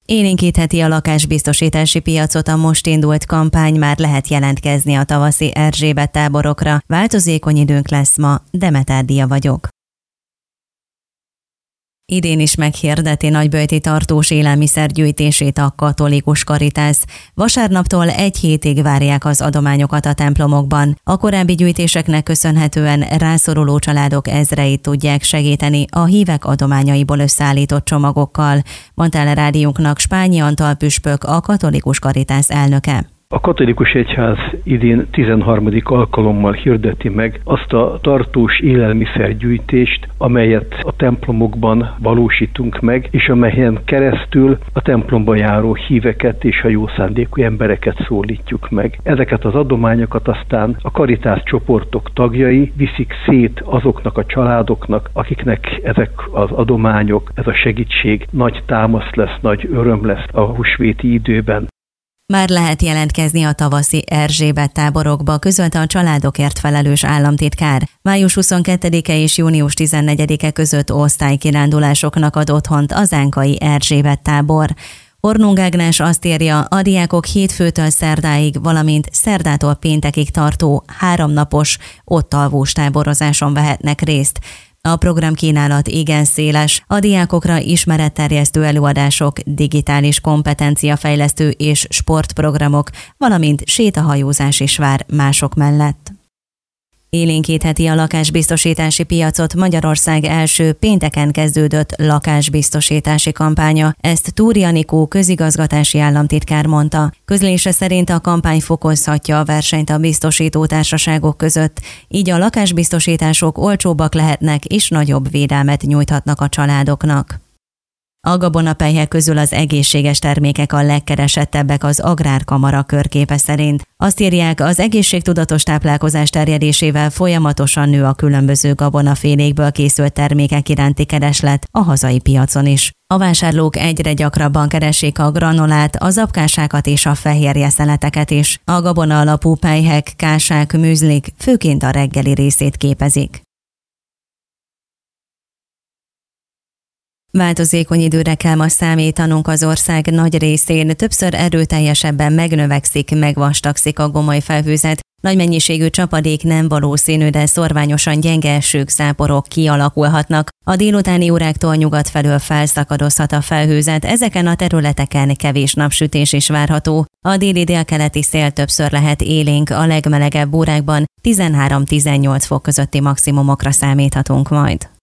Élénkítheti a lakásbiztosítási piacot a most indult kampány, már lehet jelentkezni a tavaszi Erzsébet táborokra. Változékony időnk lesz ma, Demeter Dia vagyok. Idén is meghirdeti nagyböjti tartós élelmiszergyűjtését a katolikus Caritas. Vasárnaptól 1 hétig várják az adományokat a templomokban. A korábbi gyűjtéseknek köszönhetően rászoruló családok ezreit tudják segíteni a hívek adományaiból összeállított csomagokkal, mondta el rádiónknak Spányi Antal püspök, a katolikus Caritas elnöke. A katolikus egyház idén 13. alkalommal hirdeti meg azt a tartós élelmiszergyűjtést, amelyet a templomokban valósítunk meg, és amelyen keresztül a templomba járó híveket és a jó szándékú embereket szólítjuk meg. Ezeket az adományokat aztán a Caritas csoportok tagjai viszik szét azoknak a családoknak, akiknek ezek az adományok, ez a segítség nagy támasz lesz, nagy öröm lesz a húsvéti időben. Már lehet jelentkezni a tavaszi Erzsébet táborokba, közölte a családokért felelős államtitkár. Május 22-e és június 14-e között osztálykirándulásoknak ad otthont az ánkai Erzsébet tábor. Hornung Ágnes azt írja, a diákok hétfőtől szerdáig, valamint szerdától péntekig tartó 3 napos ott-alvós táborozáson vehetnek részt. A programkínálat igen széles, a diákokra ismeretterjesztő előadások, digitális kompetenciafejlesztő és sportprogramok, valamint sétahajózás is vár mások mellett. Élénkítheti a lakásbiztosítási piacot Magyarország első pénteken kezdődött lakásbiztosítási kampánya. Ezt Túri Anikó közigazgatási államtitkár mondta. Közlése szerint a kampány fokozhatja a versenyt a biztosító társaságok között, így a lakásbiztosítások olcsóbbak lehetnek és nagyobb védelmet nyújthatnak a családoknak. A gabonapelyhek közül az egészséges termékek a legkeresettebbek az Agrárkamara körképe szerint. Azt írják, az egészségtudatos táplálkozás terjedésével folyamatosan nő a különböző gabonafélékből készült termékek iránti kereslet a hazai piacon is. A vásárlók egyre gyakrabban keresik a granolát, a zapkásákat és a fehérjeszeleteket is. A gabona alapú pelyhek, kásák, műzlik főként a reggeli részét képezik. Változékony időre kell ma számítanunk az ország nagy részén, többször erőteljesebben megnövekszik, megvastagszik a gomoly felhőzet. Nagy mennyiségű csapadék nem valószínű, de szorványosan gyenge esők, záporok kialakulhatnak. A délutáni óráktól nyugat felől felszakadozhat a felhőzet, ezeken a területeken kevés napsütés is várható. A déli-délkeleti szél többször lehet élénk, a legmelegebb órákban 13-18 fok közötti maximumokra számíthatunk majd.